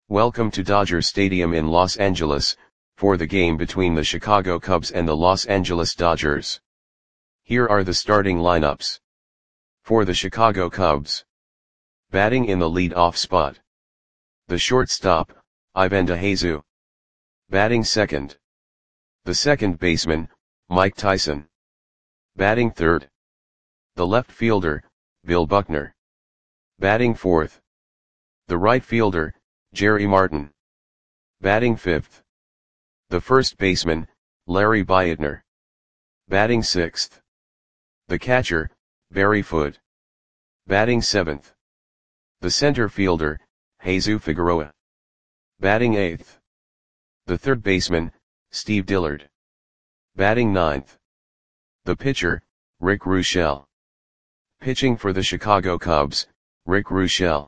Welcome to Dodger Stadium in Los Angeles, for the game between the Chicago Cubs and the Los Angeles Dodgers. Here are the starting lineups. For the Chicago Cubs. Batting in the lead-off spot. The shortstop, Ivan DeJesus. Batting second. The second baseman, Mike Tyson. Batting third. The left fielder, Bill Buckner. Batting fourth. The right fielder, Jerry Martin. Batting fifth. The first baseman, Larry Beitner. Batting sixth. The catcher, Barry Foote. Batting seventh. The center fielder, Jesus Figueroa. Batting eighth. The third baseman, Steve Dillard. Batting ninth. The pitcher, Rick Ruschel. Pitching for the Chicago Cubs, Rick Ruschel.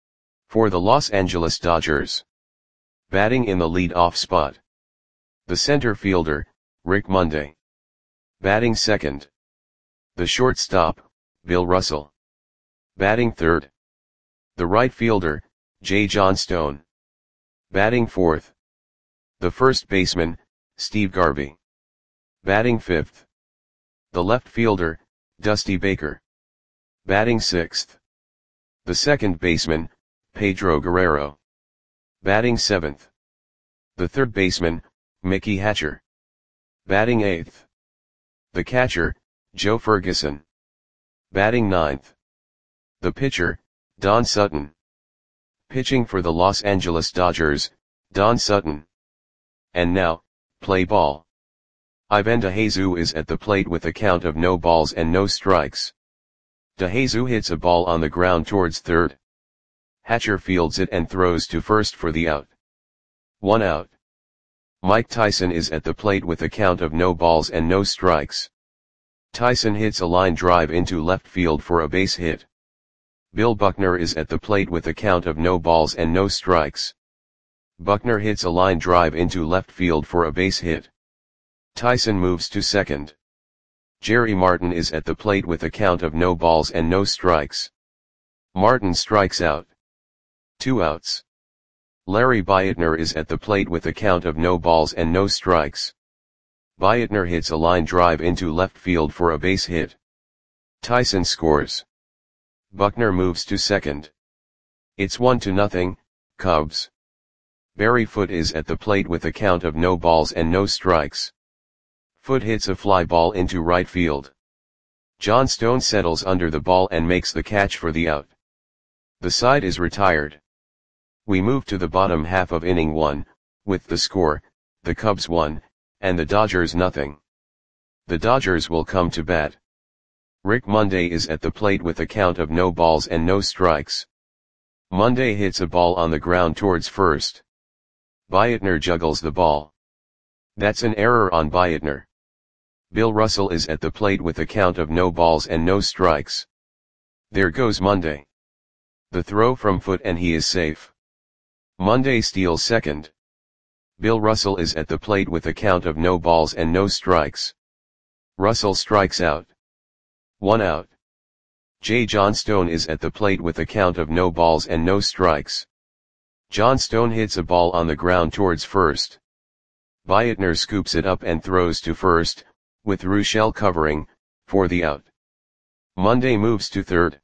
For the Los Angeles Dodgers. Batting in the lead-off spot. The center fielder, Rick Monday. Batting second. The shortstop, Bill Russell. Batting third. The right fielder, Jay Johnstone. Batting fourth. The first baseman, Steve Garvey. Batting fifth. The left fielder, Dusty Baker. Batting sixth. The second baseman, Pedro Guerrero. Batting seventh. The third baseman, Mickey Hatcher. Batting eighth. The catcher, Joe Ferguson. Batting ninth. The pitcher, Don Sutton. Pitching for the Los Angeles Dodgers, Don Sutton. And now, play ball. Ivan DeJesus is at the plate with a count of no balls and no strikes. DeJesus hits a ball on the ground towards third. Hatcher fields it and throws to first for the out. 1 out. Mike Tyson is at the plate with a count of no balls and no strikes. Tyson hits a line drive into left field for a base hit. Bill Buckner is at the plate with a count of no balls and no strikes. Buckner hits a line drive into left field for a base hit. Tyson moves to second. Jerry Martin is at the plate with a count of no balls and no strikes. Martin strikes out. 2 outs. Larry Beitner is at the plate with a count of no balls and no strikes. Beitner hits a line drive into left field for a base hit. Tyson scores. Buckner moves to second. It's 1-0, Cubs. Barry Foote is at the plate with a count of no balls and no strikes. Foote hits a fly ball into right field. Johnstone settles under the ball and makes the catch for the out. The side is retired. We move to the bottom half of inning 1, with the score, the Cubs 1, and the Dodgers 0. The Dodgers will come to bat. Rick Monday is at the plate with a count of no balls and no strikes. Monday hits a ball on the ground towards first. Beitner juggles the ball. That's an error on Beitner. Bill Russell is at the plate with a count of no balls and no strikes. There goes Monday. The throw from Foote and he is safe. Monday steals second. Bill Russell is at the plate with a count of no balls and no strikes. Russell strikes out. 1 out. Jay Johnstone is at the plate with a count of no balls and no strikes. Johnstone hits a ball on the ground towards first. Beitner scoops it up and throws to first, with Ruschel covering, for the out. Monday moves to third.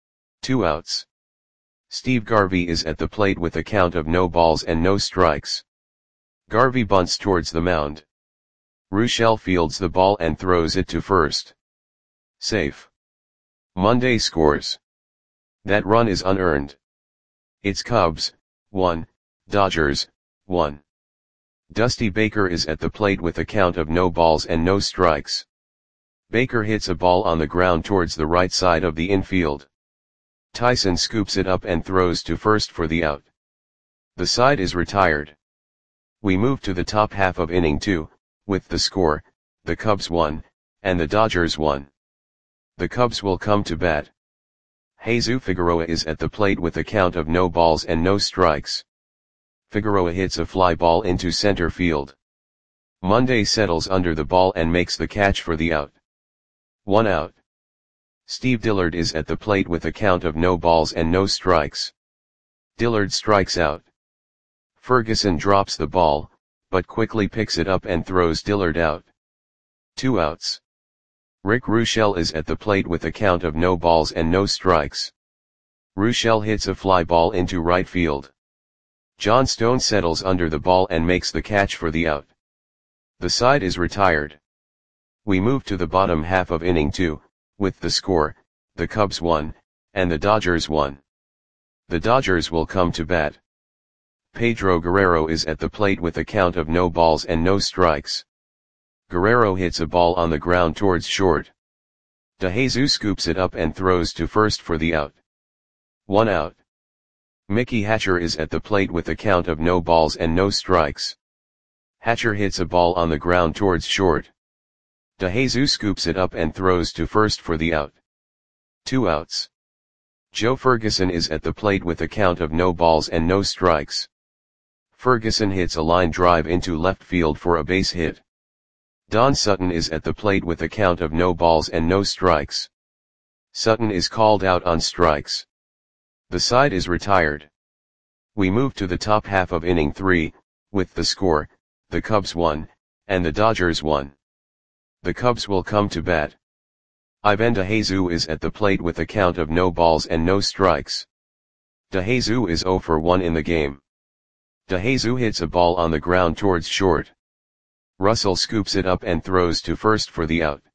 2 outs. Steve Garvey is at the plate with a count of no balls and no strikes. Garvey bunts towards the mound. Ruschel fields the ball and throws it to first. Safe. Monday scores. That run is unearned. It's Cubs 1, Dodgers 1. Dusty Baker is at the plate with a count of no balls and no strikes. Baker hits a ball on the ground towards the right side of the infield. Tyson scoops it up and throws to first for the out. The side is retired. We move to the top half of inning 2, with the score, the Cubs 1, and the Dodgers 1. The Cubs will come to bat. Jesus Figueroa is at the plate with a count of no balls and no strikes. Figueroa hits a fly ball into center field. Monday settles under the ball and makes the catch for the out. 1 out. Steve Dillard is at the plate with a count of no balls and no strikes. Dillard strikes out. Ferguson drops the ball, but quickly picks it up and throws Dillard out. 2 outs. Rick Ruschel is at the plate with a count of no balls and no strikes. Ruschel hits a fly ball into right field. John Stone settles under the ball and makes the catch for the out. The side is retired. We move to the bottom half of inning 2, with the score, the Cubs 1, and the Dodgers 1. The Dodgers will come to bat. Pedro Guerrero is at the plate with a count of no balls and no strikes. Guerrero hits a ball on the ground towards short. DeJesus scoops it up and throws to first for the out. 1 out. Mickey Hatcher is at the plate with a count of no balls and no strikes. Hatcher hits a ball on the ground towards short. DeJesus scoops it up and throws to first for the out. 2 outs. Joe Ferguson is at the plate with a count of no balls and no strikes. Ferguson hits a line drive into left field for a base hit. Don Sutton is at the plate with a count of no balls and no strikes. Sutton is called out on strikes. The side is retired. We move to the top half of inning 3, with the score, the Cubs 1, and the Dodgers 1. The Cubs will come to bat. Ivan DeJesus is at the plate with a count of no balls and no strikes. DeJesus is 0 for 1 in the game. DeJesus hits a ball on the ground towards short. Russell scoops it up and throws to first for the out.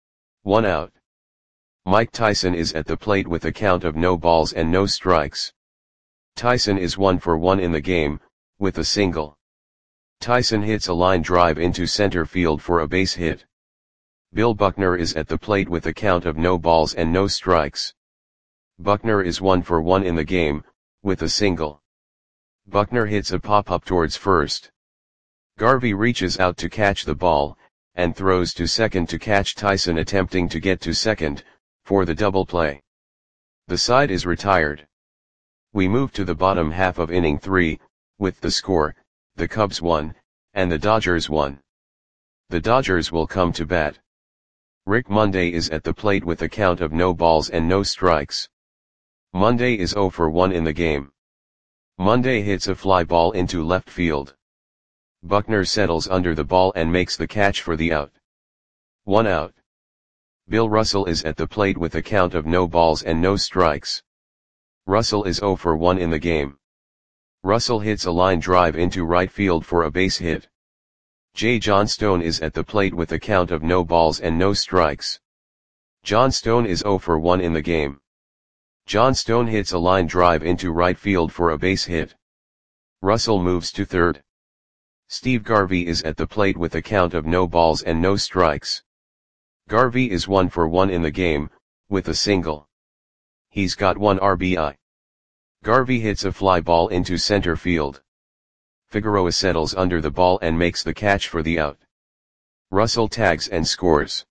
1 out. Mike Tyson is at the plate with a count of no balls and no strikes. Tyson is 1 for 1 in the game, with a single. Tyson hits a line drive into center field for a base hit. Bill Buckner is at the plate with a count of no balls and no strikes. Buckner is 1 for 1 in the game, with a single. Buckner hits a pop-up towards first. Garvey reaches out to catch the ball, and throws to second to catch Tyson attempting to get to second, for the double play. The side is retired. We move to the bottom half of inning 3, with the score, the Cubs 1, and the Dodgers 1. The Dodgers will come to bat. Rick Monday is at the plate with a count of no balls and no strikes. Monday is 0 for 1 in the game. Monday hits a fly ball into left field. Buckner settles under the ball and makes the catch for the out. 1 out. Bill Russell is at the plate with a count of no balls and no strikes. Russell is 0 for 1 in the game. Russell hits a line drive into right field for a base hit. J. John Stone is at the plate with a count of no balls and no strikes. John Stone is 0 for 1 in the game. John Stone hits a line drive into right field for a base hit. Russell moves to third. Steve Garvey is at the plate with a count of no balls and no strikes. Garvey is 1 for 1 in the game, with a single. He's got 1 RBI. Garvey hits a fly ball into center field. Figueroa settles under the ball and makes the catch for the out. Russell tags and scores.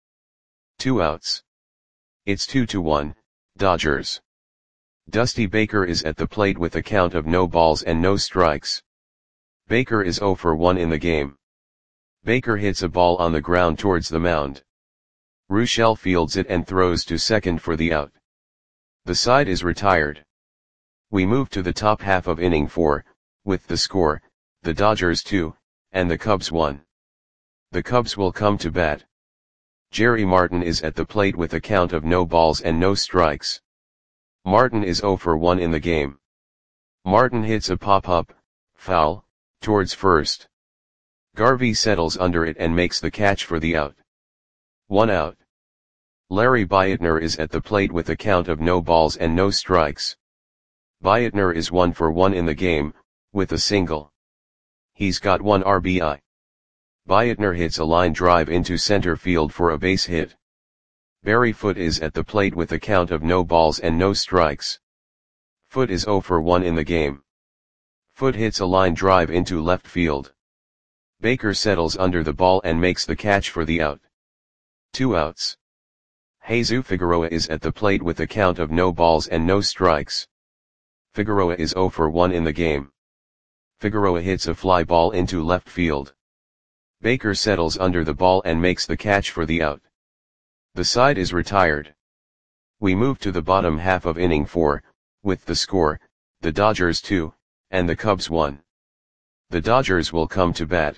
2 outs. It's 2-1, Dodgers. Dusty Baker is at the plate with a count of no balls and no strikes. Baker is 0 for 1 in the game. Baker hits a ball on the ground towards the mound. Ruschel fields it and throws to second for the out. The side is retired. We move to the top half of inning 4, with the score, the Dodgers 2, and the Cubs 1. The Cubs will come to bat. Jerry Martin is at the plate with a count of no balls and no strikes. Martin is 0 for 1 in the game. Martin hits a pop-up, foul, towards first. Garvey settles under it and makes the catch for the out. 1 out. Larry Beitner is at the plate with a count of no balls and no strikes. Beitner is 1 for 1 in the game, with a single. He's got 1 RBI. Beitner hits a line drive into center field for a base hit. Barry Foote is at the plate with a count of no balls and no strikes. Foote is 0 for 1 in the game. Foote hits a line drive into left field. Baker settles under the ball and makes the catch for the out. 2 outs. Jesus Figueroa is at the plate with a count of no balls and no strikes. Figueroa is 0 for 1 in the game. Figueroa hits a fly ball into left field. Baker settles under the ball and makes the catch for the out. The side is retired. We move to the bottom half of inning 4, with the score, the Dodgers 2, and the Cubs 1. The Dodgers will come to bat.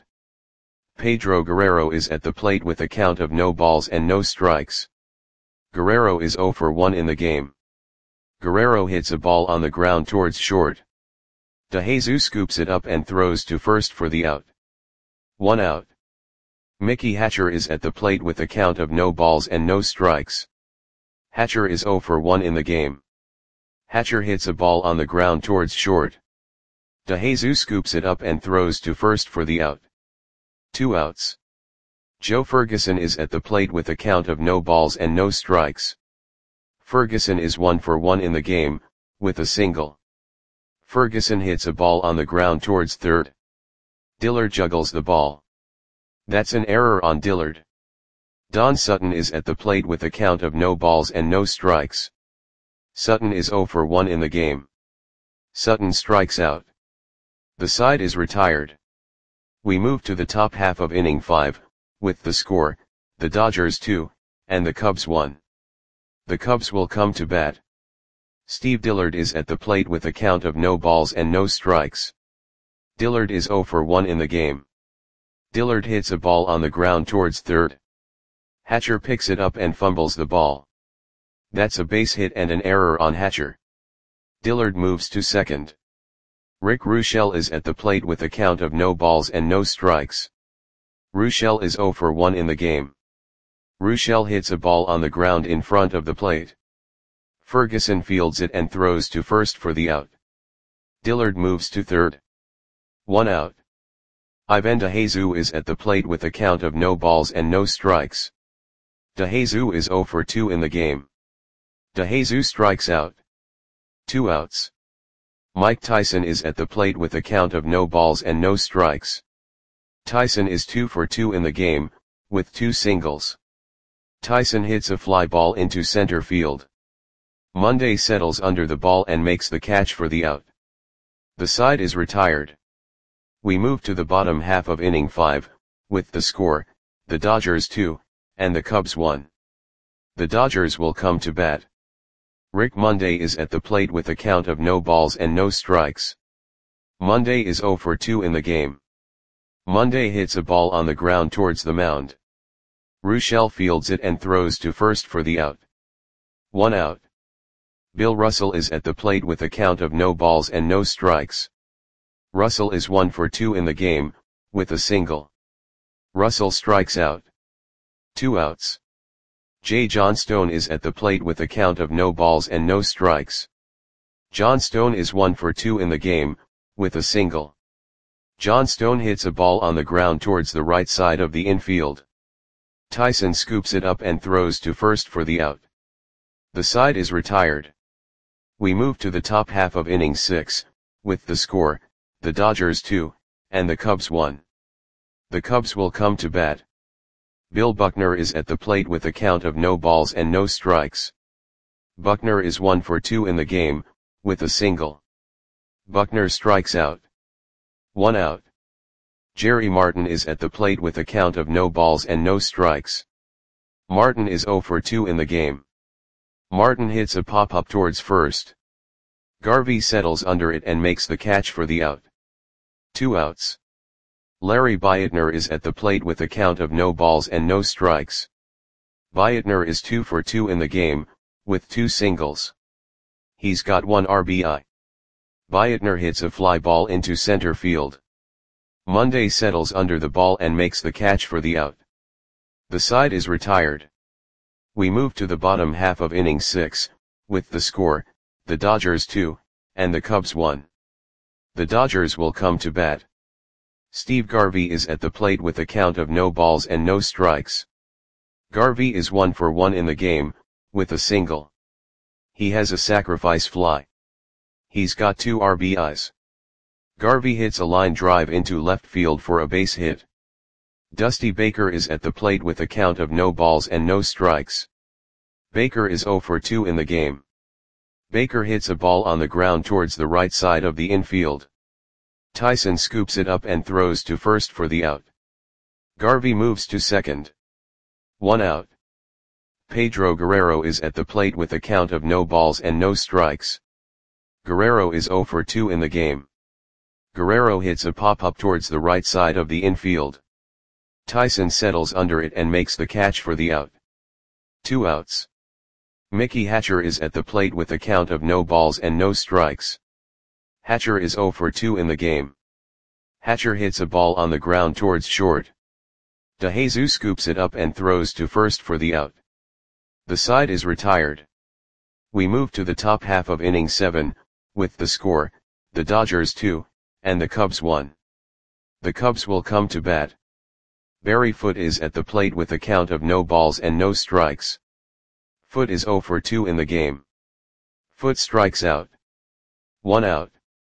Pedro Guerrero is at the plate with a count of no balls and no strikes. Guerrero is 0 for 1 in the game. Guerrero hits a ball on the ground towards short. DeJesus scoops it up and throws to first for the out. 1 out. Mickey Hatcher is at the plate with a count of no balls and no strikes. Hatcher is 0 for 1 in the game. Hatcher hits a ball on the ground towards short. DeJesus scoops it up and throws to first for the out. 2 outs. Joe Ferguson is at the plate with a count of no balls and no strikes. Ferguson is 1 for 1 in the game, with a single. Ferguson hits a ball on the ground towards third. Dillard juggles the ball. That's an error on Dillard. Don Sutton is at the plate with a count of no balls and no strikes. Sutton is 0 for 1 in the game. Sutton strikes out. The side is retired. We move to the top half of inning 5, with the score, the Dodgers 2, and the Cubs 1. The Cubs will come to bat. Steve Dillard is at the plate with a count of no balls and no strikes. Dillard is 0 for 1 in the game. Dillard hits a ball on the ground towards third. Hatcher picks it up and fumbles the ball. That's a base hit and an error on Hatcher. Dillard moves to second. Rick Ruschel is at the plate with a count of no balls and no strikes. Ruschel is 0 for 1 in the game. Ruschel hits a ball on the ground in front of the plate. Ferguson fields it and throws to first for the out. Dillard moves to third. 1 out. Ivan DeJesus is at the plate with a count of no balls and no strikes. DeJesus is 0 for 2 in the game. DeJesus strikes out. 2 outs. Mike Tyson is at the plate with a count of no balls and no strikes. Tyson is 2 for 2 in the game, with 2 singles. Tyson hits a fly ball into center field. Monday settles under the ball and makes the catch for the out. The side is retired. We move to the bottom half of inning 5, with the score, the Dodgers 2, and the Cubs 1. The Dodgers will come to bat. Rick Monday is at the plate with a count of no balls and no strikes. Monday is 0 for 2 in the game. Monday hits a ball on the ground towards the mound. Ruschel fields it and throws to first for the out. 1 out. Bill Russell is at the plate with a count of no balls and no strikes. Russell is 1 for 2 in the game, with a single. Russell strikes out. 2 outs. Jay Johnstone is at the plate with a count of no balls and no strikes. Johnstone is 1 for 2 in the game, with a single. Johnstone hits a ball on the ground towards the right side of the infield. Tyson scoops it up and throws to first for the out. The side is retired. We move to the top half of inning 6, with the score, the Dodgers 2, and the Cubs 1. The Cubs will come to bat. Bill Buckner is at the plate with a count of no balls and no strikes. Buckner is 1 for 2 in the game, with a single. Buckner strikes out. 1 out. Jerry Martin is at the plate with a count of no balls and no strikes. Martin is 0 for 2 in the game. Martin hits a pop-up towards first. Garvey settles under it and makes the catch for the out. 2 outs. Larry Bietner is at the plate with a count of no balls and no strikes. Bietner is 2 for 2 in the game, with 2 singles. He's got 1 RBI. Bietner hits a fly ball into center field. Monday settles under the ball and makes the catch for the out. The side is retired. We move to the bottom half of inning 6, with the score, the Dodgers 2, and the Cubs 1. The Dodgers will come to bat. Steve Garvey is at the plate with a count of no balls and no strikes. Garvey is 1 for 1 in the game, with a single. He has a sacrifice fly. He's got 2 RBIs. Garvey hits a line drive into left field for a base hit. Dusty Baker is at the plate with a count of no balls and no strikes. Baker is 0 for 2 in the game. Baker hits a ball on the ground towards the right side of the infield. Tyson scoops it up and throws to first for the out. Garvey moves to second. 1 out. Pedro Guerrero is at the plate with a count of no balls and no strikes. Guerrero is 0 for 2 in the game. Guerrero hits a pop-up towards the right side of the infield. Tyson settles under it and makes the catch for the out. 2 outs. Mickey Hatcher is at the plate with a count of no balls and no strikes. Hatcher is 0 for 2 in the game. Hatcher hits a ball on the ground towards short. DeJesus scoops it up and throws to first for the out. The side is retired. We move to the top half of inning 7, with the score, the Dodgers 2, and the Cubs 1. The Cubs will come to bat. Barry Foote is at the plate with a count of no balls and no strikes. Foote is 0 for 2 in the game. Foote strikes out. 1 out.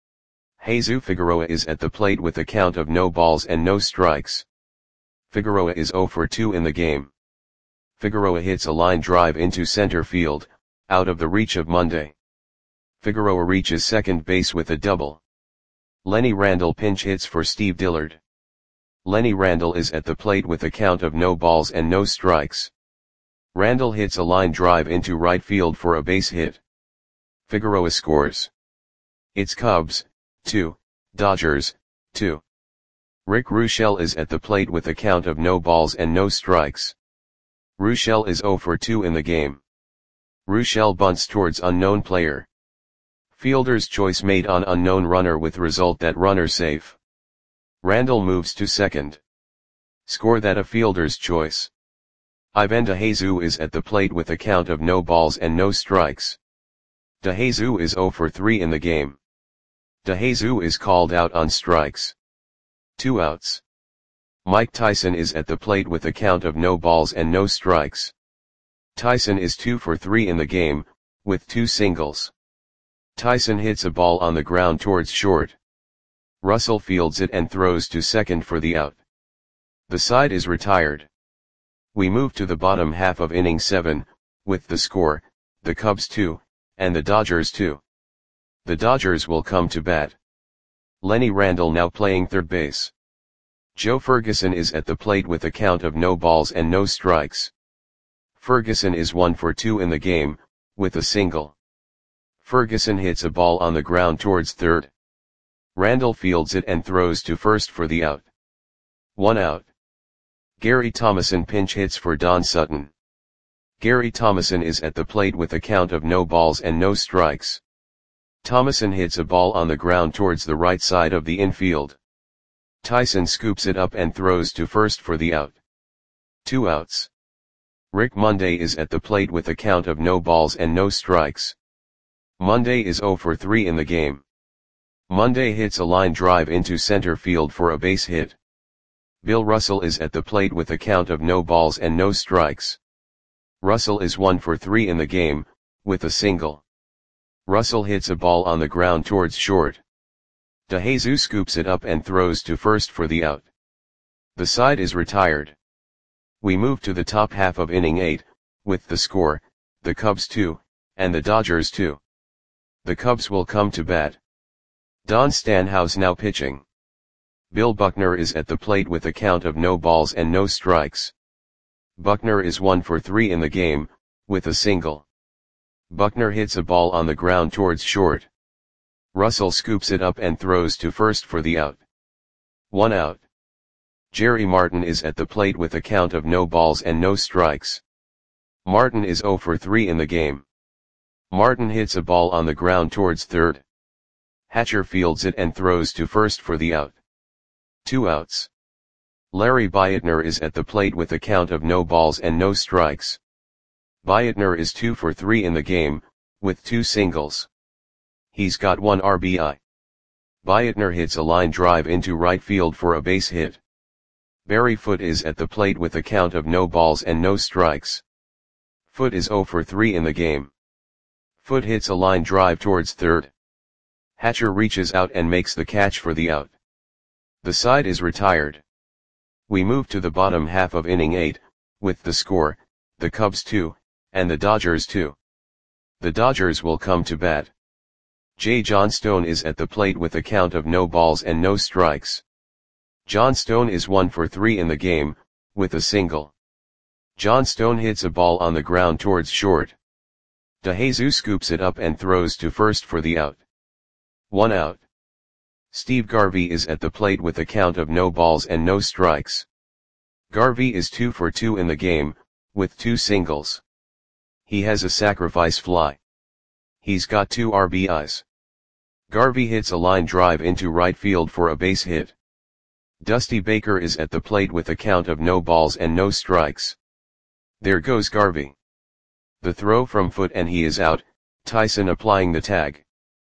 Jesus Figueroa is at the plate with a count of no balls and no strikes. Figueroa is 0 for 2 in the game. Figueroa hits a line drive into center field, out of the reach of Monday. Figueroa reaches second base with a double. Lenny Randle pinch hits for Steve Dillard. Lenny Randle is at the plate with a count of no balls and no strikes. Randle hits a line drive into right field for a base hit. Figueroa scores. It's Cubs, 2, Dodgers, 2. Rick Ruschel is at the plate with a count of no balls and no strikes. Ruschel is 0 for 2 in the game. Ruschel bunts towards unknown player. Fielder's choice made on unknown runner with result that runner safe. Randle moves to second. Score that a fielder's choice. Ivan DeJesus is at the plate with a count of no balls and no strikes. DeJesus is 0 for 3 in the game. DeJesus is called out on strikes. 2 outs. Mike Tyson is at the plate with a count of no balls and no strikes. Tyson is 2 for 3 in the game, with 2 singles. Tyson hits a ball on the ground towards short. Russell fields it and throws to second for the out. The side is retired. We move to the bottom half of inning 7, with the score, the Cubs 2, and the Dodgers 2. The Dodgers will come to bat. Lenny Randle now playing third base. Joe Ferguson is at the plate with a count of no balls and no strikes. Ferguson is 1 for 2 in the game, with a single. Ferguson hits a ball on the ground towards third. Randle fields it and throws to first for the out. 1 out. Gary Thomasson pinch hits for Don Sutton. Gary Thomasson is at the plate with a count of no balls and no strikes. Thomasson hits a ball on the ground towards the right side of the infield. Tyson scoops it up and throws to first for the out. 2 outs. Rick Monday is at the plate with a count of no balls and no strikes. Monday is 0 for 3 in the game. Monday hits a line drive into center field for a base hit. Bill Russell is at the plate with a count of no balls and no strikes. Russell is 1 for 3 in the game, with a single. Russell hits a ball on the ground towards short. DeJesus scoops it up and throws to first for the out. The side is retired. We move to the top half of inning 8, with the score, the Cubs 2, and the Dodgers 2. The Cubs will come to bat. Don Stanhouse now pitching. Bill Buckner is at the plate with a count of no balls and no strikes. Buckner is 1 for 3 in the game, with a single. Buckner hits a ball on the ground towards short. Russell scoops it up and throws to first for the out. 1 out. Jerry Martin is at the plate with a count of no balls and no strikes. Martin is 0 for 3 in the game. Martin hits a ball on the ground towards third. Hatcher fields it and throws to first for the out. 2 outs. Larry Bietner is at the plate with a count of no balls and no strikes. Bietner is 2 for 3 in the game, with 2 singles. He's got 1 RBI. Bietner hits a line drive into right field for a base hit. Barry Foote is at the plate with a count of no balls and no strikes. Foote is 0 for 3 in the game. Foote hits a line drive towards third. Hatcher reaches out and makes the catch for the out. The side is retired. We move to the bottom half of inning 8, with the score, the Cubs 2, and the Dodgers 2. The Dodgers will come to bat. J. Johnstone is at the plate with a count of no balls and no strikes. Johnstone is 1 for 3 in the game, with a single. Johnstone hits a ball on the ground towards short. DeJesus scoops it up and throws to first for the out. 1 out. Steve Garvey is at the plate with a count of no balls and no strikes. Garvey is 2 for 2 in the game, with 2 singles. He has a sacrifice fly. He's got 2 RBIs. Garvey hits a line drive into right field for a base hit. Dusty Baker is at the plate with a count of no balls and no strikes. There goes Garvey. The throw from foot and he is out, Tyson applying the tag.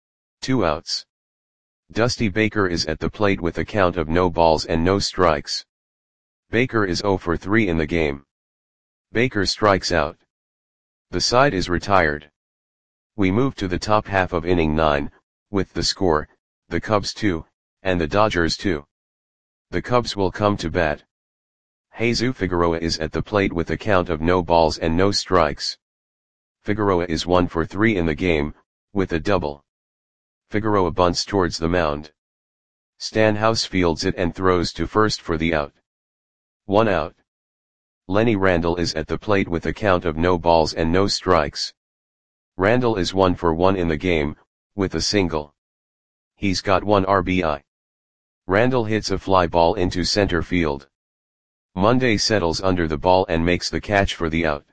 2 outs. Dusty Baker is at the plate with a count of no balls and no strikes. Baker is 0 for 3 in the game. Baker strikes out. The side is retired. We move to the top half of inning 9, with the score, the Cubs 2, and the Dodgers 2. The Cubs will come to bat. Jesus Figueroa is at the plate with a count of no balls and no strikes. Figueroa is 1 for 3 in the game, with a double. Figueroa bunts towards the mound. Stanhouse fields it and throws to first for the out. 1 out. Lenny Randle is at the plate with a count of no balls and no strikes. Randle is 1 for 1 in the game, with a single. He's got 1 RBI. Randle hits a fly ball into center field. Monday settles under the ball and makes the catch for the out.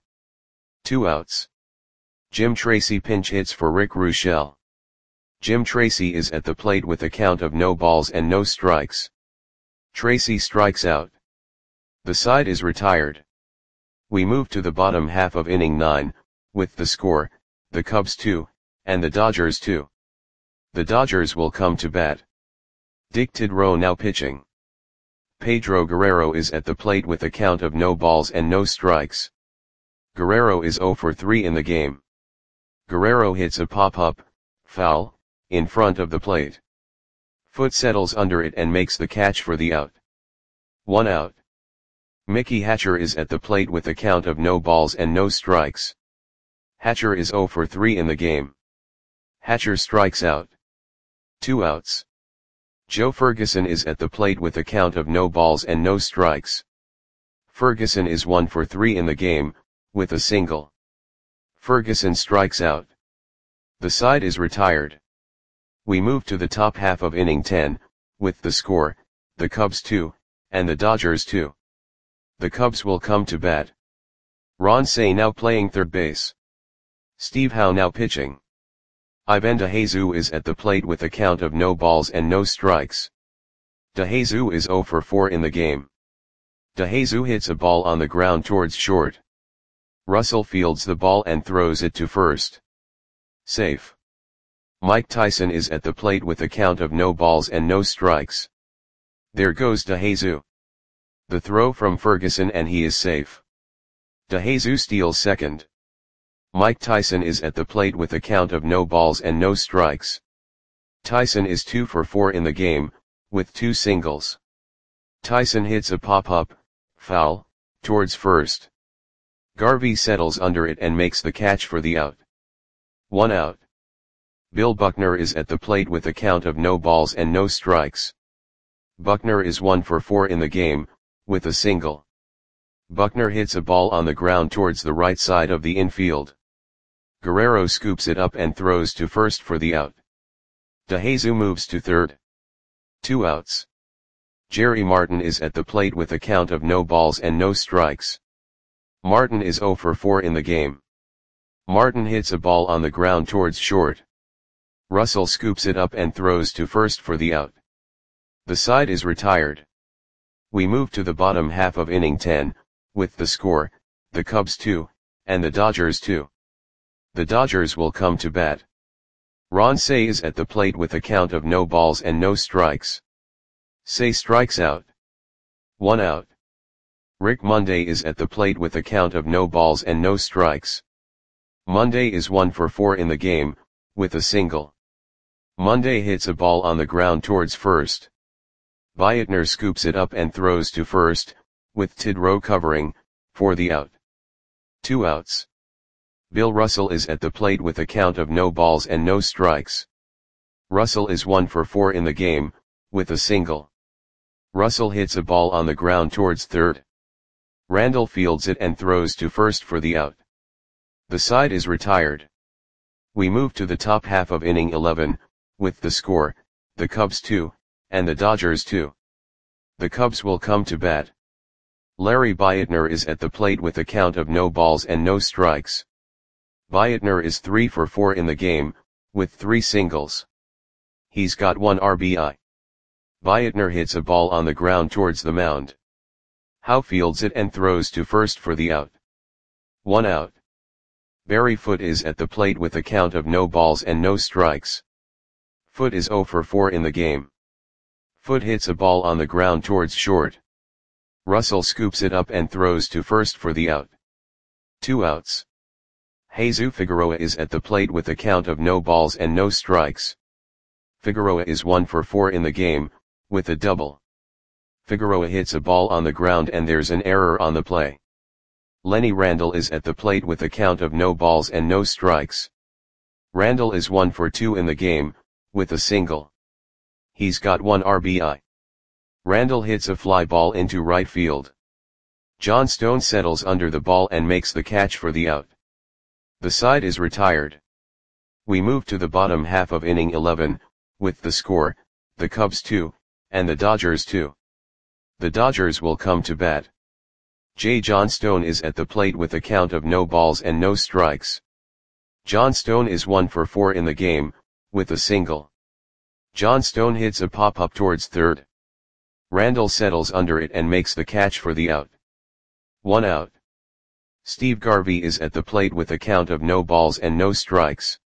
2 outs. Jim Tracy pinch hits for Rick Ruschel. Jim Tracy is at the plate with a count of no balls and no strikes. Tracy strikes out. The side is retired. We move to the bottom half of inning 9, with the score, the Cubs 2, and the Dodgers 2. The Dodgers will come to bat. Dick Tidrow now pitching. Pedro Guerrero is at the plate with a count of no balls and no strikes. Guerrero is 0 for 3 in the game. Guerrero hits a pop-up, foul, in front of the plate. Foot settles under it and makes the catch for the out. 1 out. Mickey Hatcher is at the plate with a count of no balls and no strikes. Hatcher is 0 for 3 in the game. Hatcher strikes out. 2 outs. Joe Ferguson is at the plate with a count of no balls and no strikes. Ferguson is 1 for 3 in the game, with a single. Ferguson strikes out. The side is retired. We move to the top half of inning 10, with the score, the Cubs 2, and the Dodgers 2. The Cubs will come to bat. Ron Cey now playing third base. Steve Howe now pitching. Ivan DeJesus is at the plate with a count of no balls and no strikes. DeJesus is 0 for 4 in the game. DeJesus hits a ball on the ground towards short. Russell fields the ball and throws it to first. Safe. Mike Tyson is at the plate with a count of no balls and no strikes. There goes DeJesus. The throw from Ferguson and he is safe. DeJesus steals second. Mike Tyson is at the plate with a count of no balls and no strikes. Tyson is 2 for 4 in the game, with 2 singles. Tyson hits a pop-up, foul, towards first. Garvey settles under it and makes the catch for the out. 1 out. Bill Buckner is at the plate with a count of no balls and no strikes. Buckner is 1 for 4 in the game, with a single. Buckner hits a ball on the ground towards the right side of the infield. Guerrero scoops it up and throws to first for the out. DeJesus moves to third. 2 outs. Jerry Martin is at the plate with a count of no balls and no strikes. Martin is 0 for 4 in the game. Martin hits a ball on the ground towards short. Russell scoops it up and throws to first for the out. The side is retired. We move to the bottom half of inning 10, with the score, the Cubs 2, and the Dodgers 2. The Dodgers will come to bat. Ron Cey is at the plate with a count of no balls and no strikes. Cey strikes out. 1 out. Rick Monday is at the plate with a count of no balls and no strikes. Monday is 1 for 4 in the game, with a single. Monday hits a ball on the ground towards first. Beitner scoops it up and throws to first, with Tidrow covering, for the out. 2 outs. Bill Russell is at the plate with a count of no balls and no strikes. Russell is 1 for 4 in the game, with a single. Russell hits a ball on the ground towards third. Randle fields it and throws to first for the out. The side is retired. We move to the top half of inning 11, with the score, the Cubs 2, and the Dodgers 2. The Cubs will come to bat. Larry Beitner is at the plate with a count of no balls and no strikes. Beitner is 3 for 4 in the game, with 3 singles. He's got 1 RBI. Beitner hits a ball on the ground towards the mound. Howe fields it and throws to first for the out. 1 out. Barry Foote is at the plate with a count of no balls and no strikes. Foote is 0 for 4 in the game. Foote hits a ball on the ground towards short. Russell scoops it up and throws to first for the out. 2 outs. Jesus Figueroa is at the plate with a count of no balls and no strikes. Figueroa is 1 for 4 in the game, with a double. Figueroa hits a ball on the ground and there's an error on the play. Lenny Randle is at the plate with a count of no balls and no strikes. Randle is 1 for 2 in the game, with a single. He's got 1 RBI. Randle hits a fly ball into right field. John Stone settles under the ball and makes the catch for the out. The side is retired. We move to the bottom half of inning 11, with the score, the Cubs 2, and the Dodgers 2. The Dodgers will come to bat. J. John Stone is at the plate with a count of no balls and no strikes. John Stone is 1 for 4 in the game, with a single. John Stone hits a pop-up towards third. Randle settles under it and makes the catch for the out. 1 out. Steve Garvey is at the plate with a count of no balls and no strikes.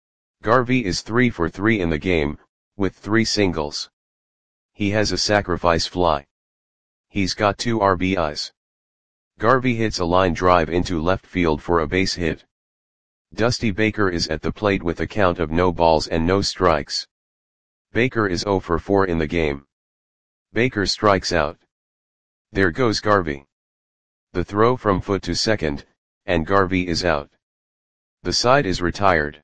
Garvey is 3 for 3 in the game, with 3 singles. He has a sacrifice fly. He's got 2 RBIs. Garvey hits a line drive into left field for a base hit. Dusty Baker is at the plate with a count of no balls and no strikes. Baker is 0 for 4 in the game. Baker strikes out. There goes Garvey. The throw from Foote to second, and Garvey is out. The side is retired.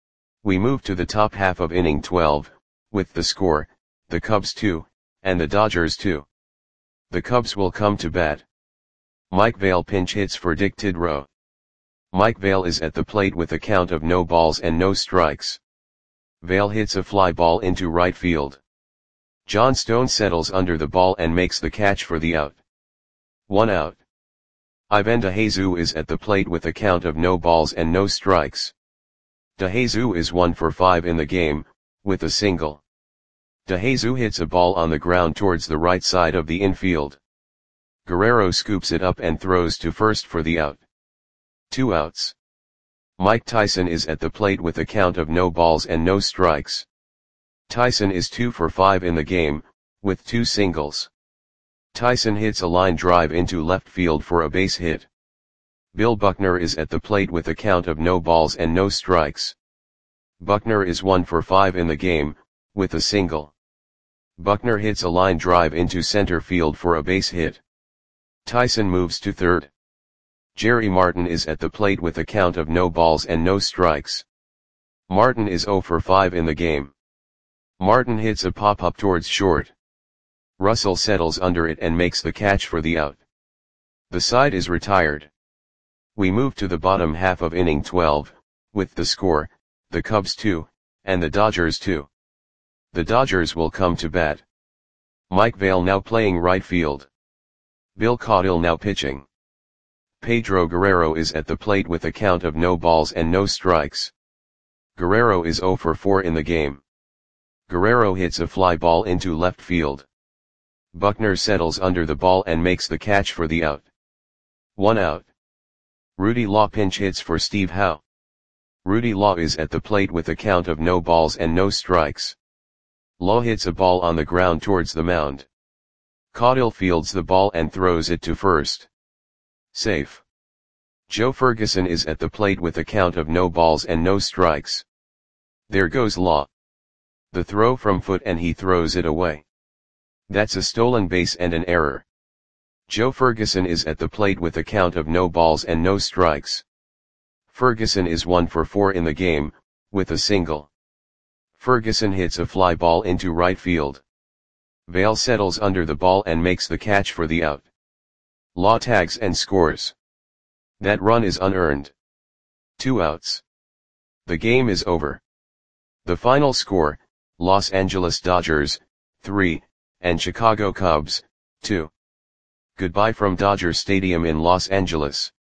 We move to the top half of inning 12, with the score, the Cubs 2, and the Dodgers 2. The Cubs will come to bat. Mike Vail pinch hits for Dick Tidrow. Mike Vail is at the plate with a count of no balls and no strikes. Vail hits a fly ball into right field. John Stone settles under the ball and makes the catch for the out. 1 out. Ivan DeJesus is at the plate with a count of no balls and no strikes. DeJesus is 1 for 5 in the game, with a single. DeJesus hits a ball on the ground towards the right side of the infield. Guerrero scoops it up and throws to first for the out. 2 outs. Mike Tyson is at the plate with a count of no balls and no strikes. Tyson is 2 for 5 in the game, with 2 singles. Tyson hits a line drive into left field for a base hit. Bill Buckner is at the plate with a count of no balls and no strikes. Buckner is 1 for 5 in the game, with a single. Buckner hits a line drive into center field for a base hit. Tyson moves to third. Jerry Martin is at the plate with a count of no balls and no strikes. Martin is 0 for 5 in the game. Martin hits a pop-up towards short. Russell settles under it and makes the catch for the out. The side is retired. We move to the bottom half of inning 12, with the score, the Cubs 2, and the Dodgers 2. The Dodgers will come to bat. Mike Vail now playing right field. Bill Caudill now pitching. Pedro Guerrero is at the plate with a count of no balls and no strikes. Guerrero is 0 for 4 in the game. Guerrero hits a fly ball into left field. Buckner settles under the ball and makes the catch for the out. 1 out. Rudy Law pinch hits for Steve Howe. Rudy Law is at the plate with a count of no balls and no strikes. Law hits a ball on the ground towards the mound. Caudill fields the ball and throws it to first. Safe. Joe Ferguson is at the plate with a count of no balls and no strikes. There goes Law. The throw from Foote and he throws it away. That's a stolen base and an error. Joe Ferguson is at the plate with a count of no balls and no strikes. Ferguson is 1 for 4 in the game, with a single. Ferguson hits a fly ball into right field. Vail settles under the ball and makes the catch for the out. Law tags and scores. That run is unearned. 2 outs. The game is over. The final score, Los Angeles Dodgers, 3, and Chicago Cubs, 2. Goodbye from Dodger Stadium in Los Angeles.